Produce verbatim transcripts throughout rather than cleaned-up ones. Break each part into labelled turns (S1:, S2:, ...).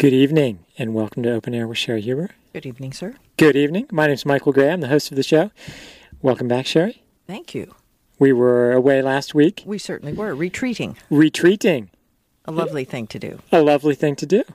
S1: Good evening, and welcome to Open Air with Sherry Huber.
S2: Good evening, sir.
S1: Good evening. My name is Michael Gray. I'm the host of the show. Welcome back, Sherry.
S2: Thank you.
S1: We were away last week.
S2: We certainly were. Retreating.
S1: Retreating.
S2: A lovely thing to do.
S1: A lovely thing to do.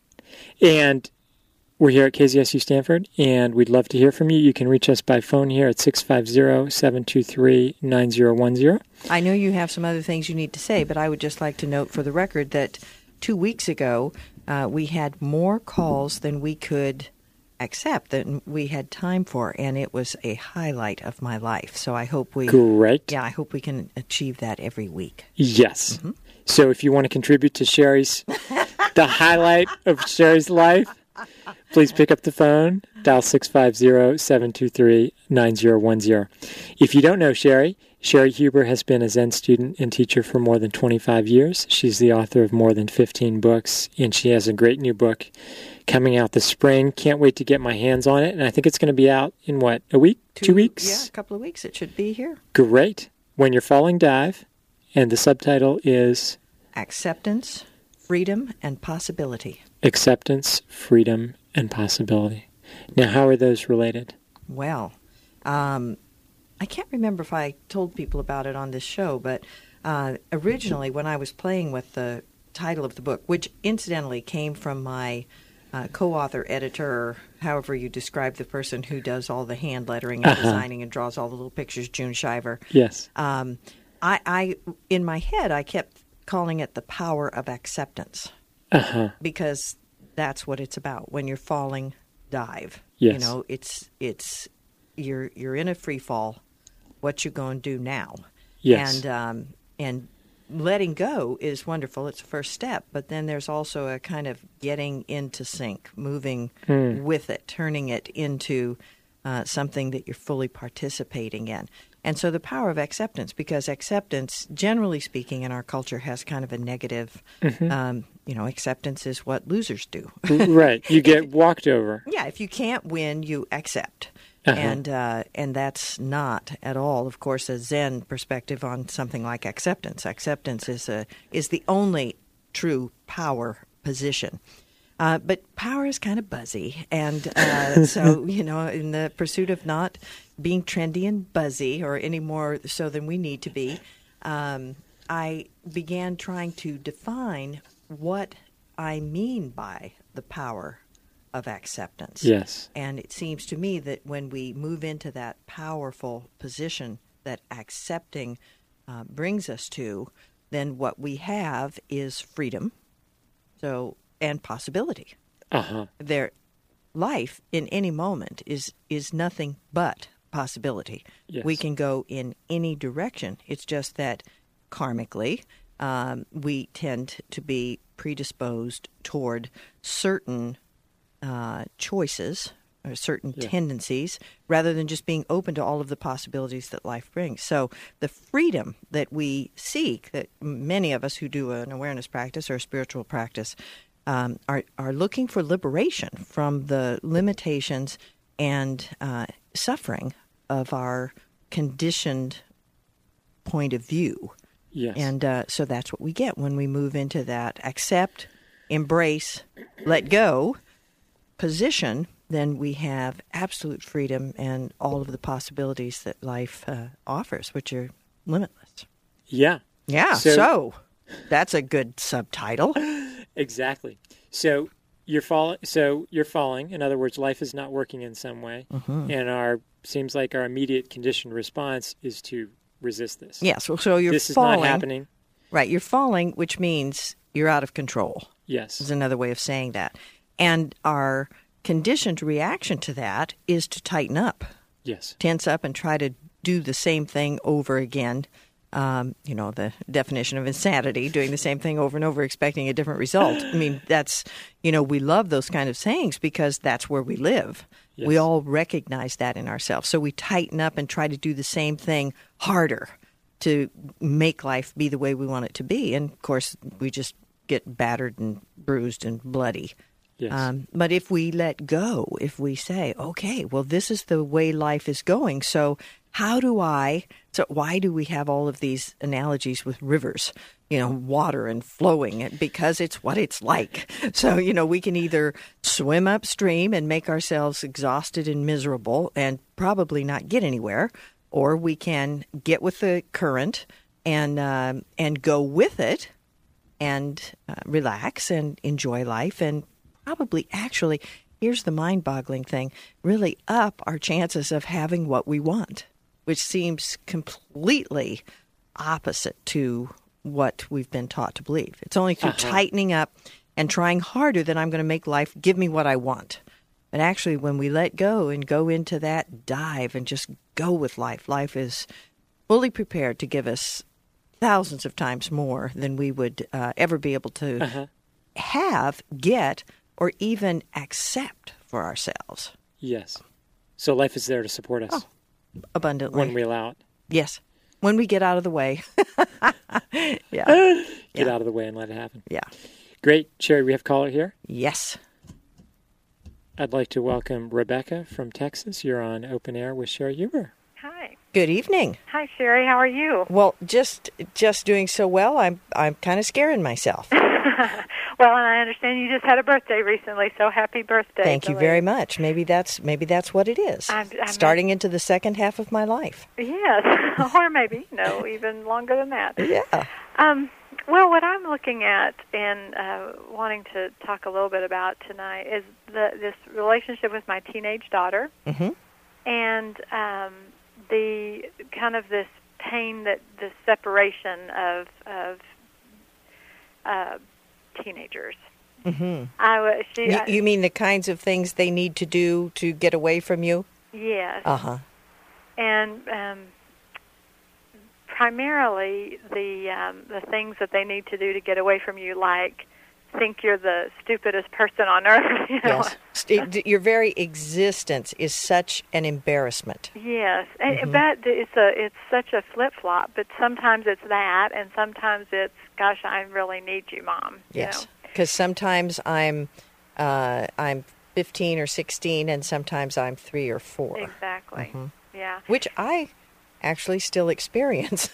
S1: And we're here at K Z S U Stanford, and we'd love to hear from you. You can reach us by phone here at six five zero, seven two three, nine zero one zero.
S2: I know you have some other things you need to say, but I would just like to note for the record that two weeks ago, uh, we had more calls than we could accept, than we had time for, and it was a highlight of my life. So I hope we...
S1: Great.
S2: Yeah, I hope we can achieve that every week.
S1: Yes.
S2: Mm-hmm.
S1: So if you want to contribute to Sherry's, the highlight of Sherry's life, please pick up the phone, dial six five zero, seven two three, nine zero one zero. If you don't know Sherry, Sherry Huber has been a Zen student and teacher for more than twenty-five years. She's the author of more than fifteen books, and she has a great new book coming out this spring. Can't wait to get my hands on it, and I think it's going to be out in, what, a week? Two, Two weeks?
S2: Yeah, a couple of weeks. It should be here.
S1: Great. When You're Falling, Dive, and the subtitle is...
S2: Acceptance, Freedom, and Possibility.
S1: Acceptance, Freedom, and Possibility. Now, how are those related?
S2: Well, um... I can't remember if I told people about it on this show, but uh, originally when I was playing with the title of the book, which incidentally came from my uh, co-author, editor, however you describe the person who does all the hand lettering and
S1: uh-huh.
S2: designing and draws all the little pictures, June Shiver.
S1: Yes.
S2: Um, I, I, in my head, I kept calling it the power of acceptance
S1: uh-huh.
S2: because that's what it's about. When you're falling, dive.
S1: Yes.
S2: You know, it's it's you're you're in a free fall. What you going to do now?
S1: Yes.
S2: And um, and letting go is wonderful. It's the first step. But then there's also a kind of getting into sync, moving
S1: mm.
S2: with it, turning it into uh, something that you're fully participating in. And so the power of acceptance, because acceptance, generally speaking, in our culture has kind of a negative,
S1: mm-hmm.
S2: um, you know, acceptance is what losers do.
S1: Right. You get walked over.
S2: Yeah. If you can't win, you accept.
S1: Uh-huh.
S2: And uh, and that's not at all, of course, a Zen perspective on something like acceptance. Acceptance is a is the only true power position. Uh, but power is kind of buzzy, and uh, so you know, in the pursuit of not being trendy and buzzy, or any more so than we need to be, um, I began trying to define what I mean by the power of acceptance.
S1: Yes.
S2: And it seems to me that when we move into that powerful position that accepting uh, brings us to, then what we have is freedom, so and possibility.
S1: Uh-huh.
S2: Their life in any moment is is nothing but possibility.
S1: Yes.
S2: We can go in any direction. It's just that karmically, um, we tend to be predisposed toward certain Uh, choices or certain
S1: yeah.
S2: tendencies rather than just being open to all of the possibilities that life brings. So the freedom that we seek, that many of us who do an awareness practice or a spiritual practice um, are, are looking for liberation from the limitations and uh, suffering of our conditioned point of view.
S1: Yes.
S2: And uh, so that's what we get when we move into that accept, embrace, let go position. Then we have absolute freedom and all of the possibilities that life uh, offers, which are limitless.
S1: Yeah.
S2: Yeah, so, so that's a good subtitle.
S1: Exactly. So you're falling. So you're falling. In other words, life is not working in some way,
S2: Mm-hmm.
S1: and our seems like our immediate conditioned response is to resist this.
S2: Yeah. So, so you're
S1: this
S2: falling.
S1: is not happening.
S2: Right. You're falling, which means you're out of control.
S1: Yes.
S2: Is another way of saying that. And our conditioned reaction to that is to tighten up.
S1: Yes.
S2: Tense up and try to do the same thing over again. Um, you know, the definition of insanity, doing the same thing over and over, expecting a different result. I mean, that's, you know, we love those kind of sayings because that's where we live.
S1: Yes.
S2: We all recognize that in ourselves. So we tighten up and try to do the same thing harder to make life be the way we want it to be. And, of course, we just get battered and bruised and bloody.
S1: Yes.
S2: Um, but if we let go, if we say, okay, well, this is the way life is going, so how do I, so why do we have all of these analogies with rivers? you know, water and flowing because it's what it's like. So, you know, we can either swim upstream and make ourselves exhausted and miserable and probably not get anywhere, or we can get with the current and uh, and go with it and uh, relax and enjoy life and probably actually, here's the mind-boggling thing, really up our chances of having what we want, which seems completely opposite to what we've been taught to believe. It's only through uh-huh. tightening up and trying harder that I'm going to make life give me what I want. But actually, when we let go and go into that dive and just go with life, life is fully prepared to give us thousands of times more than we would uh, ever be able to uh-huh. have, get, or even accept for ourselves.
S1: Yes. So life is there to support us.
S2: Oh, abundantly.
S1: When we allow it.
S2: Yes. When we get out of the way. yeah.
S1: Get
S2: yeah.
S1: out of the way and let it happen.
S2: Yeah.
S1: Great. Sherry, we have a caller here.
S2: Yes.
S1: I'd like to welcome Rebecca from Texas. You're on Open Air with Sherry Huber.
S3: Hi.
S2: Good evening.
S3: Hi, Sherry. How are you?
S2: Well, just just doing so well, I'm I'm kind of scaring myself.
S3: Well, and I understand you just had a birthday recently, so happy birthday.
S2: Thank you very much. Maybe that's maybe that's what it is.
S3: I'm, I'm
S2: Starting into the second half of my life.
S3: Yes, or maybe, no, even longer than that.
S2: Yeah.
S3: Um, well, what I'm looking at and uh, wanting to talk a little bit about tonight is the, this relationship with my teenage daughter,
S2: mm-hmm.
S3: and um, the kind of this pain, that the separation of of uh, teenagers.
S2: Mm-hmm.
S3: I, she,
S2: you,
S3: I,
S2: you mean the kinds of things they need to do to get away from you?
S3: Yes.
S2: Uh-huh.
S3: And um, primarily the um, the things that they need to do to get away from you, like think you're the stupidest person on earth. You know?
S2: Yes. Your very existence is such an embarrassment.
S3: Yes, and
S2: Mm-hmm.
S3: that it's a it's such a flip flop. But sometimes it's that, and sometimes it's, gosh, I really need you, Mom.
S2: Yes, because sometimes I'm uh, I'm fifteen or sixteen, and sometimes I'm three or four.
S3: Exactly.
S2: Mm-hmm.
S3: Yeah.
S2: Which I actually still experience.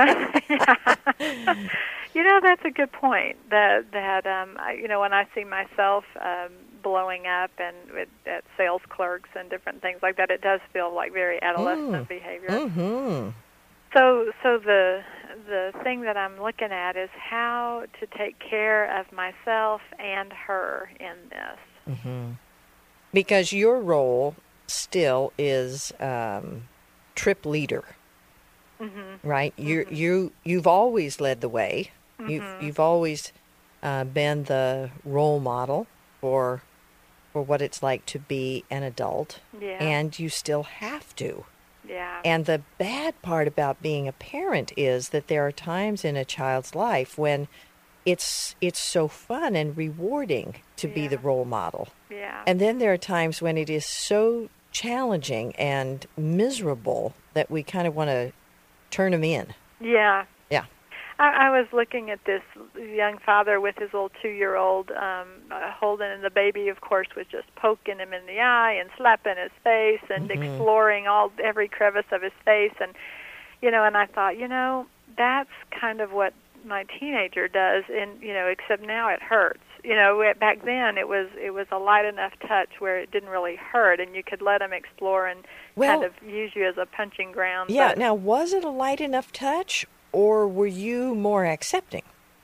S3: You know, that's a good point. That that um, I, you know, when I see myself um, blowing up and with, at sales clerks and different things like that, it does feel like very adolescent
S2: Mm.
S3: behavior.
S2: Mm-hmm.
S3: So, so the the thing that I'm looking at is how to take care of myself and her in this.
S2: Mm-hmm. Because your role still is um, trip leader,
S3: Mm-hmm.
S2: right? You
S3: Mm-hmm.
S2: you you've always led the way.
S3: Mm-hmm.
S2: You've you've always uh, been the role model for for what it's like to be an adult,
S3: Yeah.
S2: and you still have to.
S3: Yeah.
S2: And the bad part about being a parent is that there are times in a child's life when it's it's so fun and rewarding to be
S3: Yeah.
S2: the role model.
S3: Yeah.
S2: And then there are times when it is so challenging and miserable that we kind of want to turn them in.
S3: Yeah.
S2: Yeah.
S3: I, I was looking at this young father with his little two-year-old um, uh, holding, and the baby, of course, was just poking him in the eye and slapping his face and
S2: Mm-hmm.
S3: exploring all every crevice of his face. And, you know, and I thought, you know, that's kind of what my teenager does, and, you know, except now it hurts. You know, back then it was it was a light enough touch where it didn't really hurt, and you could let him explore and
S2: Well,
S3: kind of use you as a punching ground.
S2: Yeah.
S3: But,
S2: Now, was it a light enough touch, or were you more accepting?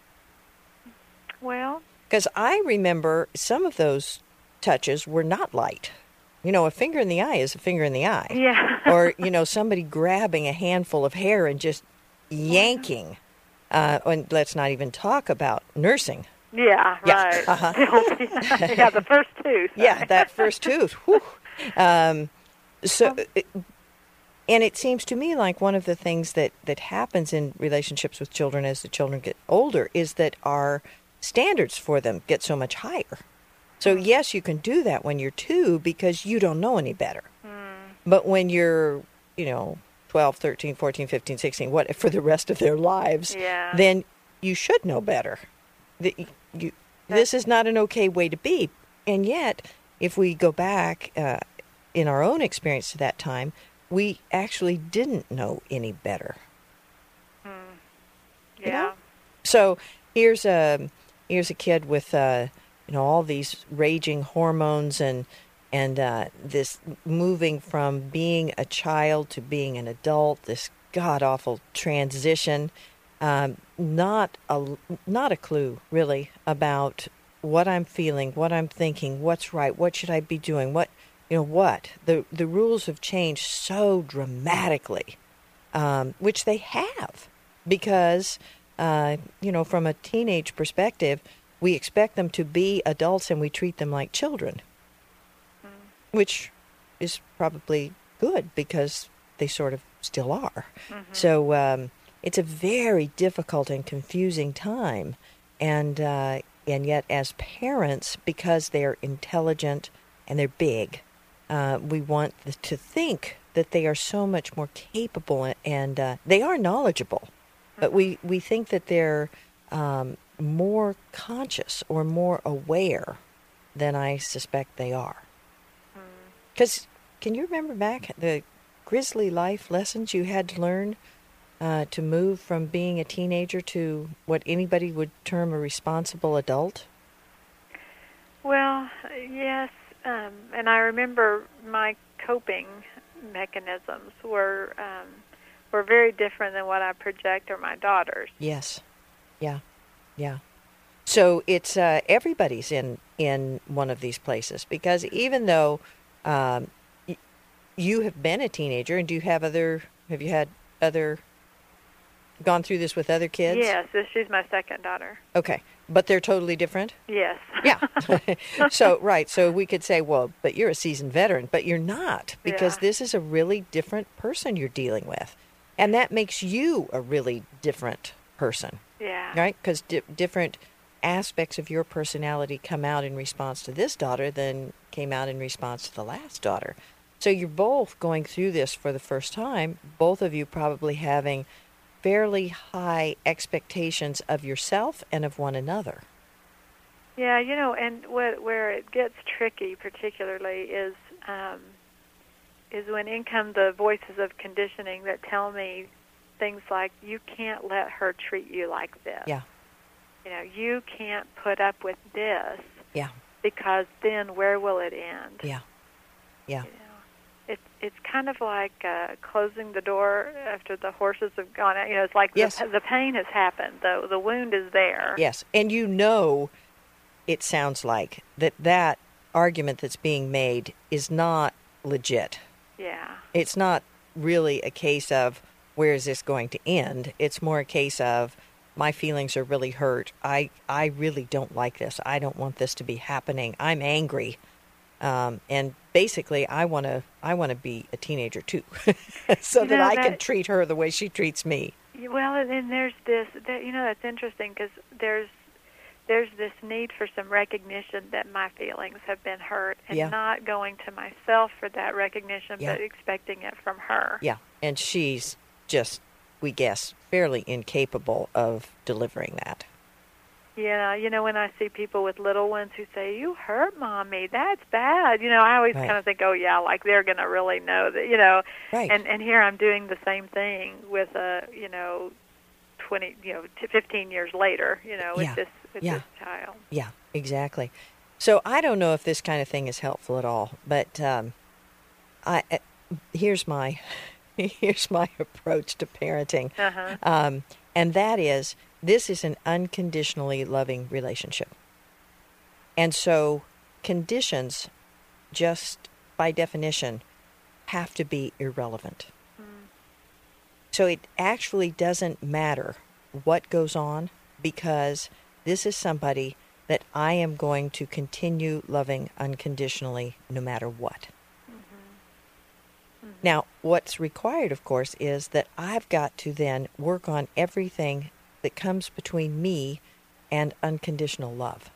S3: well,
S2: Because I remember some of those touches were not light. You know, a finger in the eye is a finger in the eye.
S3: yeah.
S2: Or, you know, somebody grabbing a handful of hair and just yanking. Uh, and let's not even talk about nursing.
S3: Yeah,
S2: Yeah,
S3: right.
S2: uh-huh.
S3: Yeah, the first tooth.
S2: Yeah, that first tooth. Whew. Um, so, and it seems to me like one of the things that, that happens in relationships with children as the children get older is that our standards for them get so much higher. So, yes, you can do that when you're two because you don't know any better.
S3: Mm.
S2: But when you're, you know, twelve, thirteen, fourteen, fifteen, sixteen, what for the rest of their lives,
S3: Yeah.
S2: then you should know better. The, you, this is not an okay way to be. And yet, if we go back uh, in our own experience to that time, we actually didn't know any better.
S3: Mm.
S2: You
S3: Yeah.
S2: know? So here's a here's a kid with uh, you know all these raging hormones and and uh, this moving from being a child to being an adult. This god awful transition. Um, not a not a clue really about what I'm feeling, what I'm thinking, what's right, what should I be doing, what you know what the the rules have changed so dramatically, um, which they have because. Uh, you know, from a teenage perspective, we expect them to be adults and we treat them like children, mm. which is probably good because they sort of still are. Mm-hmm. So um, it's a very difficult and confusing time. And, uh, and yet as parents, because they're intelligent and they're big, uh, we want to think that they are so much more capable and uh, they are knowledgeable. But we, we think that they're um, more conscious or more aware than I suspect they are. Because mm. can you remember back the grisly life lessons you had to learn uh, to move from being a teenager to what anybody would term a responsible adult?
S3: Well, yes. Um, and I remember my coping mechanisms were... Um, were very different than what I project or my daughters.
S2: Yes. Yeah. Yeah. So it's uh, everybody's in, in one of these places because even though um, y- you have been a teenager, and do you have other, have you had other, gone through this with other kids?
S3: Yes, this, she's my second daughter.
S2: Okay. But they're totally different?
S3: Yes.
S2: Yeah. So, right. So we could say, well, but you're a seasoned veteran, but you're not because yeah. this is a really different person you're dealing with. And that makes you a really different person.
S3: Yeah.
S2: Right? Because di- different aspects of your personality come out in response to this daughter than came out in response to the last daughter. So you're both going through this for the first time, both of you probably having fairly high expectations of yourself and of one another.
S3: Yeah, you know, and what, where it gets tricky particularly is... Um, is when in come the voices of conditioning that tell me things like, you can't let her treat you like this.
S2: Yeah.
S3: You know, you can't put up with this.
S2: Yeah.
S3: Because then where will it end?
S2: Yeah. Yeah.
S3: You know, it, it's kind of like uh, closing the door after the horses have gone out. You know, it's like
S2: yes.
S3: the, the pain has happened. The, the wound is there.
S2: Yes. And you know, it sounds like, that that argument that's being made is not legit.
S3: Yeah.
S2: It's not really a case of where is this going to end. It's more a case of my feelings are really hurt. I, I really don't like this. I don't want this to be happening. I'm angry. Um, and basically I want to I want to be a teenager too so
S3: you
S2: that
S3: know,
S2: I
S3: that,
S2: can treat her the way she treats me.
S3: Well, and then there's this, that, you know, that's interesting because there's There's this need for some recognition that my feelings have been hurt and
S2: yeah.
S3: not going to myself for that recognition,
S2: yeah.
S3: but expecting it from her.
S2: Yeah, and she's just, we guess, fairly incapable of delivering that.
S3: Yeah, you know, when I see people with little ones who say, you hurt Mommy, that's bad. You know, I always
S2: right.
S3: kind of think, oh, yeah, like they're going to really know that, you know.
S2: Right.
S3: And, and here I'm doing the same thing with a, you know, twenty, you know, fifteen years later, you know, with
S2: yeah.
S3: this with
S2: yeah.
S3: this child.
S2: Yeah, exactly. So I don't know if this kind of thing is helpful at all, but um, I uh, here's my here's my approach to parenting,
S3: uh-huh.
S2: um, and that is this is an unconditionally loving relationship, and so conditions, just by definition, have to be irrelevant. So it actually doesn't matter what goes on because this is somebody that I am going to continue loving unconditionally no matter what. Mm-hmm. Mm-hmm. Now, what's required, of course, is that I've got to then work on everything that comes between me and unconditional love,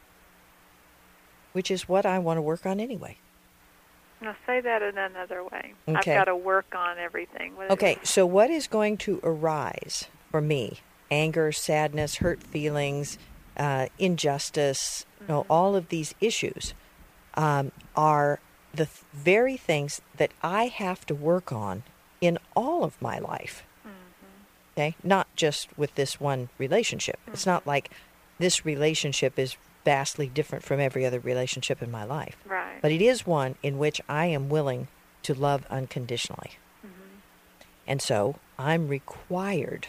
S2: which is what I want to work on anyway.
S3: Now say that in another way.
S2: Okay.
S3: I've got to work on everything. What
S2: okay, so what is going to arise for me? Anger, sadness, hurt feelings, uh, injustice, mm-hmm. you know, all of these issues um, are the th- very things that I have to work on in all of my life. Mm-hmm. Okay? Not just with this one relationship. Mm-hmm. It's not like this relationship is vastly different from every other relationship in my life.
S3: Right.
S2: But it is one in which I am willing to love unconditionally. Mm-hmm. And so I'm required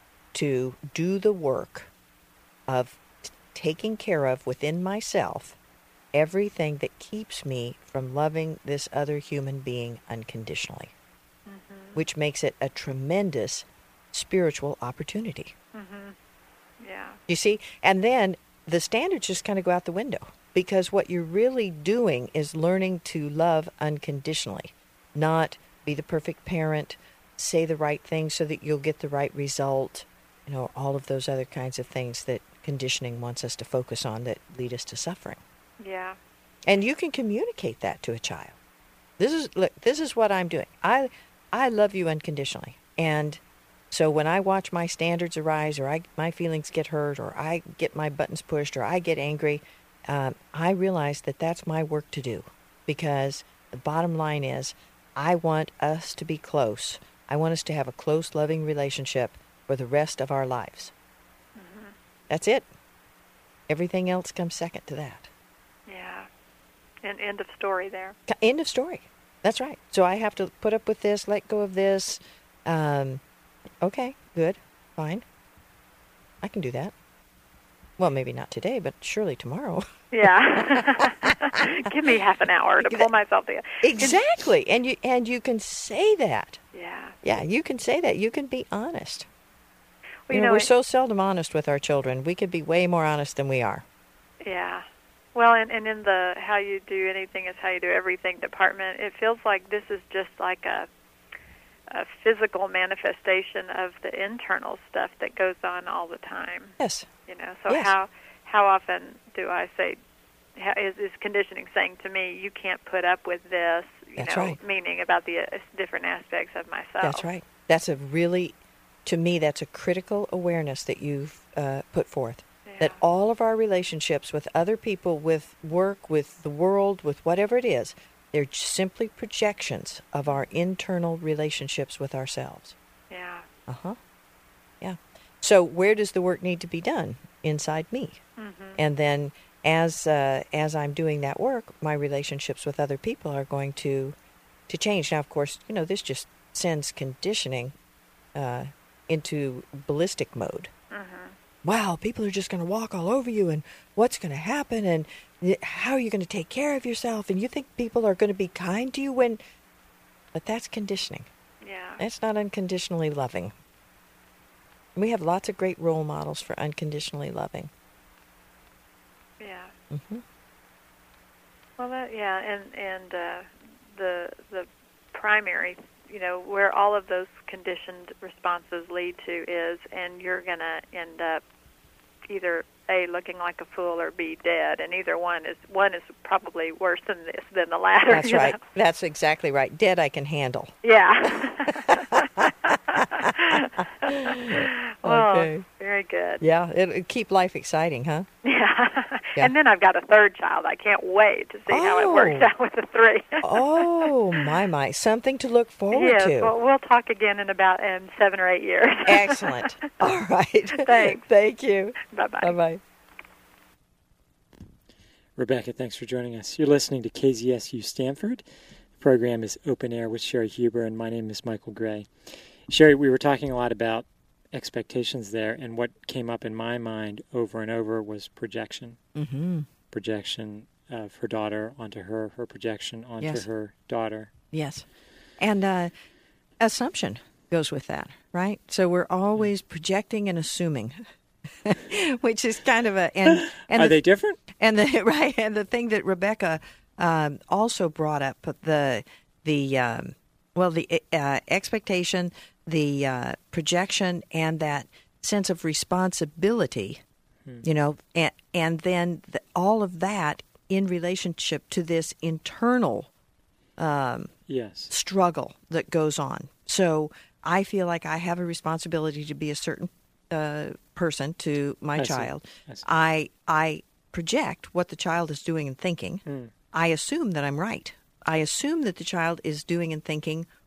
S2: to do the work of t- taking care of within myself everything that keeps me from loving this other human being unconditionally, mm-hmm. which makes it a tremendous spiritual opportunity.
S3: Mm-hmm. Yeah.
S2: You see? And then the standards just kind of go out the window, because what you're really doing is learning to love unconditionally, not be the perfect parent, say the right thing so that you'll get the right result, you know, all of those other kinds of things that conditioning wants us to focus on that lead us to suffering.
S3: Yeah.
S2: And you can communicate that to a child. This is look, this is what I'm doing. I I love you unconditionally. And so when I watch my standards arise, or I my feelings get hurt, or I get my buttons pushed, or I get angry, um, I realize that that's my work to do. Because the bottom line is, I want us to be close. I want us to have a close, loving relationship for the rest of our lives. Mm-hmm. That's it. Everything else comes second to that.
S3: Yeah. And end of story there.
S2: End of story. That's right. So I have to put up with this, let go of this. Um, okay, good, fine. I can do that. Well, maybe not today, but surely tomorrow.
S3: Yeah. Give me half an hour to pull myself together.
S2: Exactly. And you and you can say that.
S3: Yeah.
S2: Yeah, you can say that. You can be honest.
S3: Well,
S2: you
S3: you
S2: know,
S3: know,
S2: we're
S3: it,
S2: so seldom honest with our children. We could be way more honest than we are.
S3: Yeah. Well, and, and in the how you do anything is how you do everything department, it feels like this is just like a a physical manifestation of the internal stuff that goes on all the time.
S2: Yes.
S3: You know, so
S2: yes.
S3: how how often do I say, how, is, is conditioning saying to me, you can't put up with this, you
S2: That's
S3: know,
S2: right.
S3: meaning about the uh, different aspects of myself.
S2: That's right. That's a really, to me, that's a critical awareness that you've uh, put forth. Yeah. That all of our relationships with other people, with work, with the world, with whatever it is, they're simply projections of our internal relationships with ourselves.
S3: Yeah.
S2: Uh-huh. Yeah. So where does the work need to be done? Inside me. Mm-hmm. And then as uh, as I'm doing that work, my relationships with other people are going to to change. Now, of course, you know, this just sends conditioning uh, into ballistic mode. Mm-hmm. Wow, people are just going to walk all over you, and what's going to happen, and how are you going to take care of yourself, and you think people are going to be kind to you when... But that's conditioning.
S3: Yeah.
S2: That's not unconditionally loving. We have lots of great role models for unconditionally loving.
S3: Yeah.
S2: Mm-hmm.
S3: Well, that, yeah, and and uh, the the primary, you know, where all of those conditioned responses lead to is, and you're going to end up either A, looking like a fool, or B, dead, and either one is one is probably worse than this than the latter.
S2: That's right. Know? That's exactly right. Dead I can handle.
S3: Yeah. Well,
S2: okay.
S3: Very good.
S2: Yeah, it'll keep life exciting, huh?
S3: Yeah.
S2: Yeah.
S3: And then I've got a third child. I can't wait to see
S2: oh.
S3: how it works out with the three.
S2: Oh, my, my. Something to look forward
S3: yes,
S2: to.
S3: Yes, well, we'll talk again in about in seven or eight years.
S2: Excellent. All right.
S3: Thanks.
S2: Thank you.
S3: Bye-bye.
S2: Bye-bye.
S1: Rebecca, thanks for joining us. You're listening to K Z S U Stanford. The program is Open Air with Sherry Huber, and my name is Michael Gray. Sherry, we were talking a lot about expectations there, and what came up in my mind over and over was projection.
S2: Mm-hmm.
S1: Projection of her daughter onto her, her projection onto
S2: yes.
S1: her daughter.
S2: Yes. And uh, assumption goes with that, right? So we're always projecting and assuming, which is kind of a... And, and
S1: Are
S2: the,
S1: they different?
S2: And the right, and the thing that Rebecca um, also brought up, the, the um, well, the uh, expectation, the uh, projection, and that sense of responsibility, hmm. you know, and, and then the, all of that in relationship to this internal um,
S1: yes.
S2: struggle that goes on. So I feel like I have a responsibility to be a certain uh, person to my
S1: I
S2: child.
S1: See. I, see.
S2: I I project what the child is doing and thinking. Hmm. I assume that I'm right. I assume that the child is doing and thinking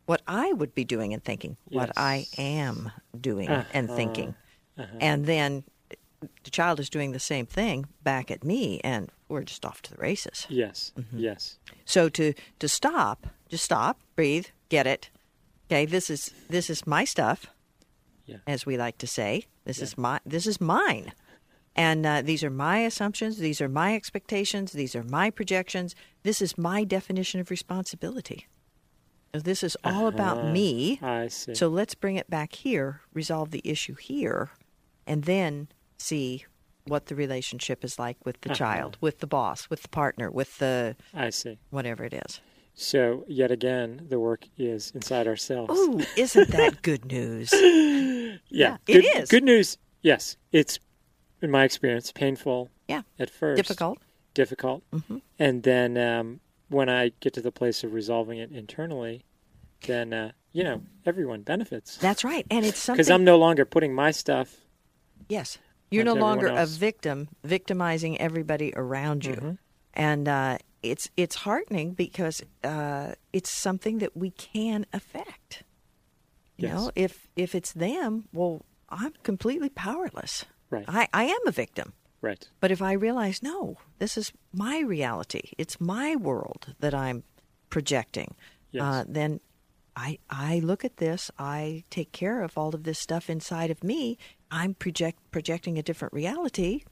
S2: what I would be doing and thinking, what
S1: Yes.
S2: I am doing
S1: Uh-huh.
S2: and thinking.
S1: Uh-huh.
S2: And then the child is doing the same thing back at me, and we're just off to the races.
S1: Yes.
S2: Mm-hmm.
S1: Yes.
S2: So to, to stop, just stop, breathe, get it. Okay, this is this is my stuff,
S1: Yeah.
S2: as we like to say. This
S1: Yeah.
S2: is my this is mine. And uh, these are my assumptions. These are my expectations. These are my projections. This is my definition of responsibility. This is all about
S1: Uh-huh.
S2: me.
S1: I see.
S2: So let's bring it back here, resolve the issue here, and then see what the relationship is like with the
S1: Uh-huh.
S2: child, with the boss, with the partner, with the
S1: I see.
S2: whatever it is.
S1: So, yet again, the work is inside ourselves.
S2: Ooh, isn't that good news?
S1: yeah.
S2: yeah,
S1: good,
S2: it is.
S1: Good news. Yes. It's, in my experience, painful
S2: Yeah.
S1: at first.
S2: Difficult.
S1: Difficult.
S2: Mm-hmm.
S1: And then um, when I get to the place of resolving it internally, then, uh, you know, everyone benefits.
S2: That's right. And it's something...
S1: Because I'm no longer putting my stuff.
S2: Yes. You're no
S1: onto everyone
S2: longer a
S1: else.
S2: victim, victimizing everybody around you.
S1: Mhm.
S2: And uh, it's it's heartening because uh, it's something that we can affect. You
S1: Yes.
S2: know, if if it's them, well, I'm completely powerless.
S1: Right.
S2: I, I am a victim.
S1: Right.
S2: But if I realize, no, this is my reality, it's my world that I'm projecting,
S1: Yes.
S2: uh, then I I look at this, I take care of all of this stuff inside of me. I'm project projecting a different reality.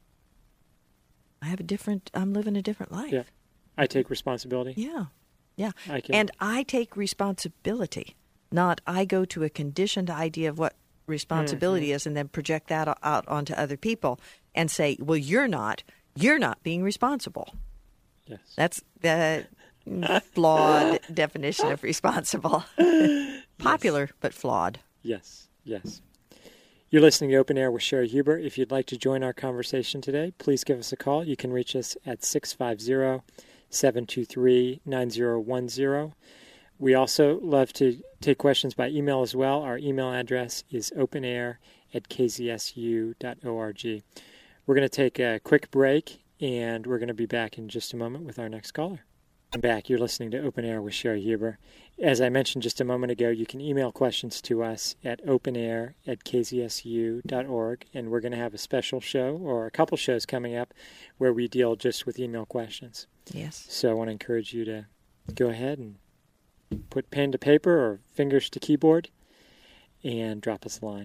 S2: I have a different, I'm living a different life.
S1: Yeah. I take responsibility.
S2: Yeah. Yeah.
S1: I can.
S2: And I take responsibility, not I go to a conditioned idea of what responsibility
S1: Mm-hmm.
S2: is and then project that o- out onto other people and say, well, you're not, you're not being responsible.
S1: Yes.
S2: That's the flawed definition of responsible. Popular, but flawed.
S1: Yes, yes. You're listening to Open Air with Sherry Huber. If you'd like to join our conversation today, please give us a call. You can reach us at six five zero, seven two three, nine zero one zero. We also love to take questions by email as well. Our email address is openair at k z s u dot org. We're going to take a quick break, and we're going to be back in just a moment with our next caller. I'm back. You're listening to Open Air with Sherry Huber. As I mentioned just a moment ago, you can email questions to us at openair at k z s u dot org, and we're going to have a special show or a couple shows coming up where we deal just with email questions.
S2: Yes.
S1: So I want to encourage you to go ahead and put pen to paper or fingers to keyboard and drop us a line.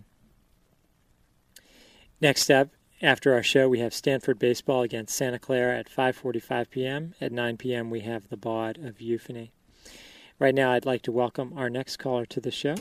S1: Next up, after our show, we have Stanford baseball against Santa Clara at five forty-five p.m. At nine p.m., we have the Bawd of Euphony. Right now, I'd like to welcome our next caller to the show.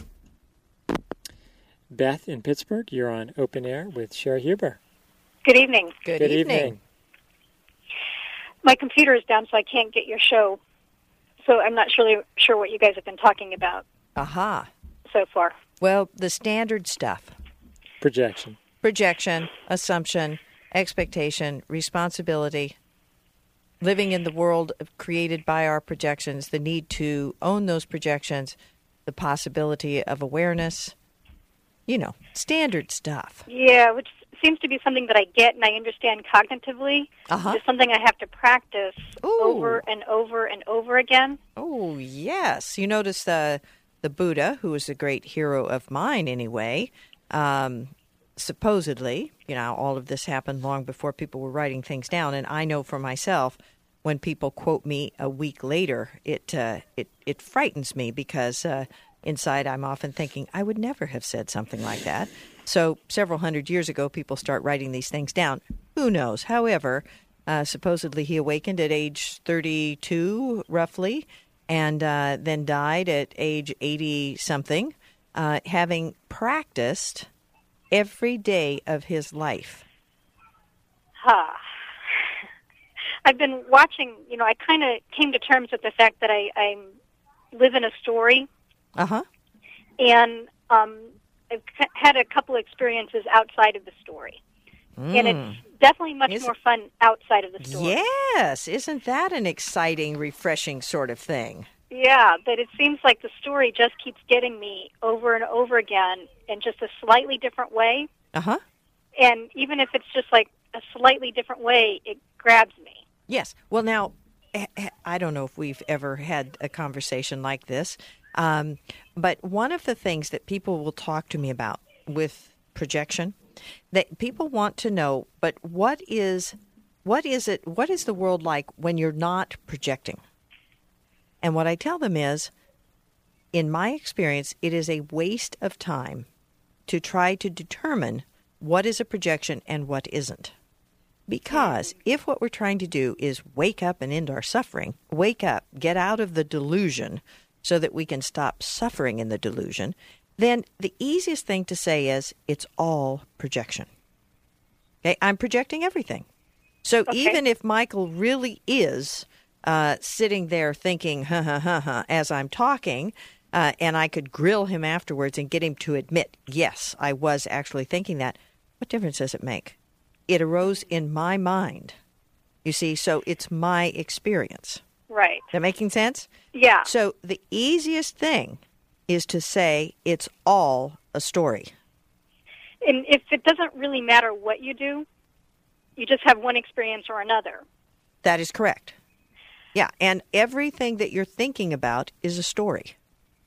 S1: Beth in Pittsburgh, you're on Open Air with Sherry Huber.
S3: Good evening.
S2: Good,
S1: Good
S2: evening.
S1: evening.
S3: My computer is down, so I can't get your show. So I'm not really sure what you guys have been talking about
S2: Aha.
S3: so far.
S2: Well, the standard stuff.
S1: Projection.
S2: Projection, assumption, expectation, responsibility, living in the world created by our projections, the need to own those projections, the possibility of awareness, you know, standard stuff.
S3: Yeah, which seems to be something that I get and I understand cognitively.
S2: Uh-huh.
S3: It's something I have to practice
S2: Ooh.
S3: over and over and over again.
S2: Oh, yes. You notice the, the Buddha, who was a great hero of mine anyway, um, supposedly, you know, all of this happened long before people were writing things down. And I know for myself, when people quote me a week later, it uh, it, it frightens me because uh, inside I'm often thinking, I would never have said something like that. So several hundred years ago, people start writing these things down. Who knows? However, uh, supposedly he awakened at age thirty-two, roughly, and uh, then died at age eighty-something, uh, having practiced every day of his life.
S3: Huh. I've been watching, you know, I kind of came to terms with the fact that I, I live in a story,
S2: Uh-huh.
S3: and um, I've c- had a couple experiences outside of the story. And it's definitely much
S2: Is
S3: more fun outside of the story.
S2: Yes. Isn't that an exciting, refreshing sort of thing?
S3: Yeah, but it seems like the story just keeps getting me over and over again in just a slightly different way.
S2: Uh-huh.
S3: And even if it's just like a slightly different way, it grabs me.
S2: Yes. Well, now, I don't know if we've ever had a conversation like this. Um, but one of the things that people will talk to me about with projection, that people want to know, but what is, what is it, what is the world like when you're not projecting? And what I tell them is, in my experience, it is a waste of time to try to determine what is a projection and what isn't. Because if what we're trying to do is wake up and end our suffering, wake up, get out of the delusion so that we can stop suffering in the delusion, then the easiest thing to say is it's all projection. Okay, I'm projecting everything. So
S4: Okay.
S2: even if Michael really is uh, sitting there thinking, ha, ha, ha, ha, as I'm talking, uh, and I could grill him afterwards and get him to admit, yes, I was actually thinking that, what difference does it make? It arose in my mind. You see, so it's my experience.
S4: Right.
S2: Is that making sense?
S4: Yeah.
S2: So the easiest thing is to say it's all a story.
S4: And if it doesn't really matter what you do, you just have one experience or another.
S2: That is correct. Yeah, and everything that you're thinking about is a story.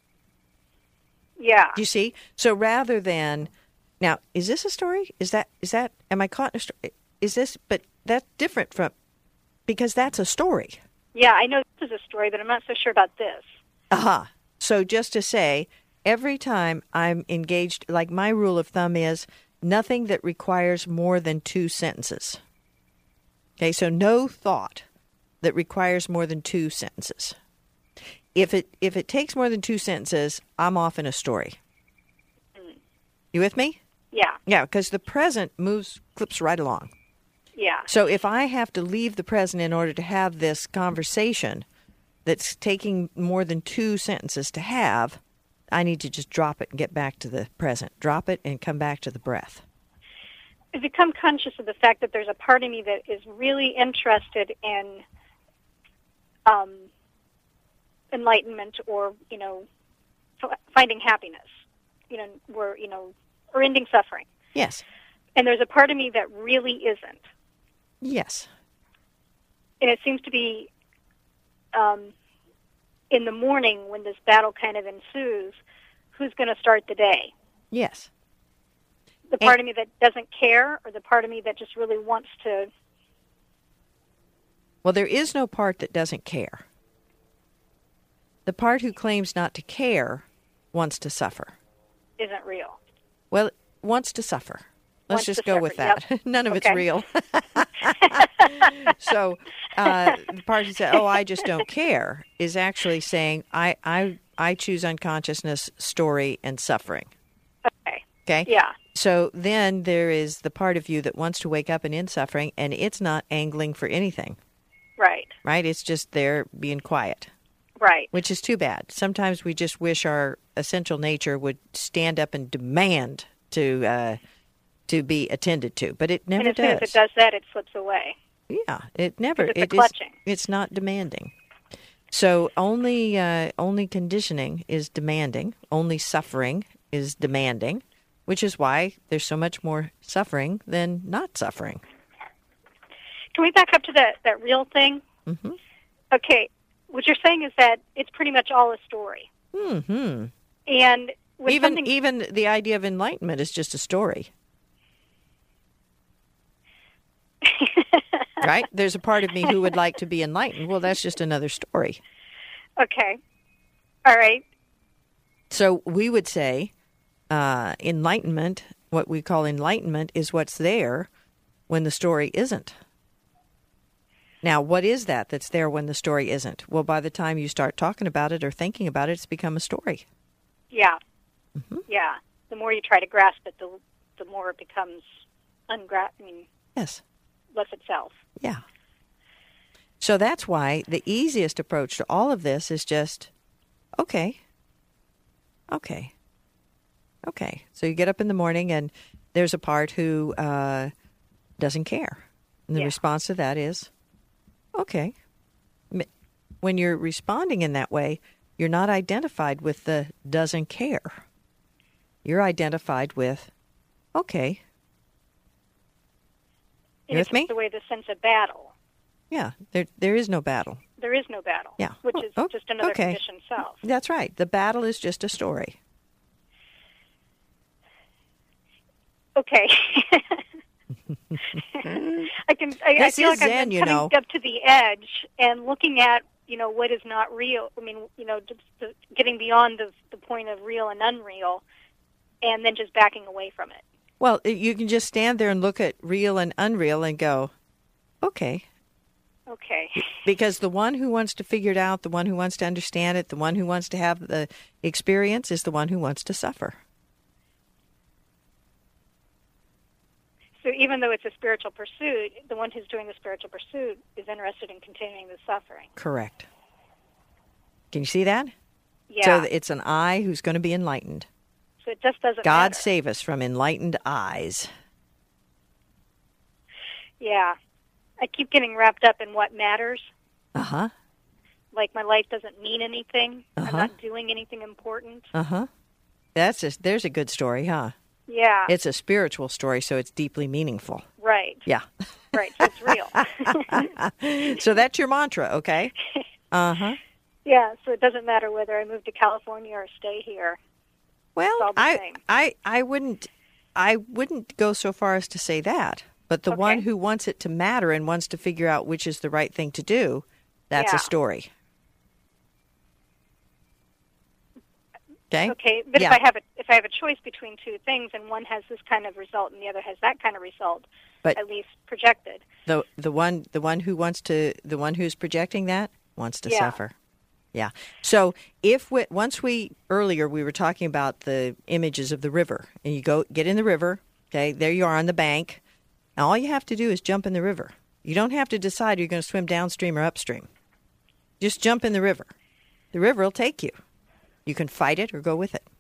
S4: Yeah.
S2: Do you see? So rather than, now, is this a story? Is that, is that, am I caught in a story? Is this, but that's different from, because that's a story.
S4: Yeah, I know this is a story, but I'm not so sure about this.
S2: Aha. So just to say, every time I'm engaged, like my rule of thumb is nothing that requires more than two sentences. Okay, so no thought that requires more than two sentences. If it if it takes more than two sentences, I'm off in a story.
S4: Mm.
S2: You with me?
S4: Yeah.
S2: Yeah, because the present moves, clips right along.
S4: Yeah.
S2: So if I have to leave the present in order to have this conversation that's taking more than two sentences to have, I need to just drop it and get back to the present. Drop it and come back to the breath.
S4: I've become conscious of the fact that there's a part of me that is really interested in um, enlightenment or, you know, f- finding happiness, you know, or, you know, or ending suffering.
S2: Yes.
S4: And there's a part of me that really isn't.
S2: Yes.
S4: And it seems to be um, in the morning when this battle kind of ensues, who's going to start the day?
S2: Yes.
S4: The part of me that doesn't care, or the part of me that just really wants to?
S2: Well, there is no part that doesn't care. The part who claims not to care wants to suffer.
S4: Isn't real.
S2: Well, it wants to suffer. Let's
S4: Wants
S2: just
S4: to
S2: go
S4: suffer,
S2: with that.
S4: yep.
S2: None of
S4: Okay.
S2: it's real. So uh, the part who said, oh, I just don't care, is actually saying, I, I, I choose unconsciousness, story, and suffering.
S4: Okay.
S2: Okay?
S4: Yeah.
S2: So then there is the part of you that wants to wake up and end suffering, and it's not angling for anything,
S4: Right.
S2: right? It's just there being quiet,
S4: Right.
S2: which is too bad. Sometimes we just wish our essential nature would stand up and demand to uh, to be attended to, but it never
S4: and as
S2: does.
S4: soon as it does that, it slips away.
S2: Yeah, it never.
S4: It's a
S2: It is.
S4: clutching.
S2: It's not demanding. So only uh, only conditioning is demanding. Only suffering is demanding, which is why there's so much more suffering than not suffering.
S4: Can we back up to that, that real thing?
S2: Mm-hmm.
S4: Okay. What you're saying is that it's pretty much all a story.
S2: Mm-hmm.
S4: And when
S2: Even
S4: something,
S2: even the idea of enlightenment is just a story, right? There's a part of me who would like to be enlightened. Well, that's just another story.
S4: Okay. All right.
S2: So we would say uh, enlightenment, what we call enlightenment, is what's there when the story isn't. Now, what is that that's there when the story isn't? Well, by the time you start talking about it or thinking about it, it's become a story.
S4: Yeah.
S2: Mm-hmm.
S4: Yeah. The more you try to grasp it, the the more it becomes ungra- I mean,
S2: Yes.
S4: less itself.
S2: Yeah. So that's why the easiest approach to all of this is just, okay, okay, okay. So you get up in the morning and there's a part who uh, doesn't care. And the
S4: Yeah.
S2: response to that is, okay. When you're responding in that way, you're not identified with the doesn't care. You're identified with, okay. You
S4: And
S2: with
S4: it
S2: me?
S4: takes away the sense of battle.
S2: Yeah, there there is no battle.
S4: There there is no battle.
S2: Yeah.
S4: Which is
S2: Oh,
S4: just another
S2: okay.
S4: conditioned self.
S2: That's right. The battle is just a story.
S4: Okay. I can. I, I
S2: This
S4: feel
S2: is
S4: like
S2: Zen,
S4: I'm
S2: you
S4: coming
S2: know.
S4: up to the edge and looking at, you know, what is not real. I mean, you know, just the, getting beyond the, the point of real and unreal, and then just backing away from it.
S2: Well, you can just stand there and look at real and unreal and go, okay.
S4: Okay.
S2: Because the one who wants to figure it out, the one who wants to understand it, the one who wants to have the experience is the one who wants to suffer.
S4: So even though it's a spiritual pursuit, the one who's doing the spiritual pursuit is interested in continuing the suffering.
S2: Correct. Can you see that?
S4: Yeah.
S2: So it's an I who's going to be enlightened.
S4: So it just doesn't
S2: God
S4: matter.
S2: save us from enlightened eyes.
S4: Yeah. I keep getting wrapped up in what matters.
S2: Uh-huh.
S4: Like my life doesn't mean anything.
S2: Uh-huh.
S4: I'm not doing anything important.
S2: Uh-huh. That's just, there's a good story, huh?
S4: Yeah.
S2: It's a spiritual story, so it's deeply meaningful.
S4: Right.
S2: Yeah.
S4: Right. So it's real.
S2: So that's your mantra, okay? Uh-huh.
S4: Yeah. So it doesn't matter whether I move to California or stay here.
S2: Well,
S4: all the
S2: I,
S4: same.
S2: I, I wouldn't, I wouldn't go so far as to say that. But the
S4: Okay.
S2: one who wants it to matter and wants to figure out which is the right thing to do, that's
S4: Yeah.
S2: a story. Okay.
S4: Okay. But
S2: Yeah.
S4: if I have a if I have a choice between two things and one has this kind of result and the other has that kind of result,
S2: But
S4: at least projected.
S2: the the one the one who wants to the one who's projecting that wants to
S4: Yeah.
S2: suffer. Yeah. So if we, once we earlier we were talking about the images of the river, and you go get in the river. Okay, there you are on the bank. Now all you have to do is jump in the river. You don't have to decide you're going to swim downstream or upstream. Just jump in the river. The river will take you. You can fight it or go with it.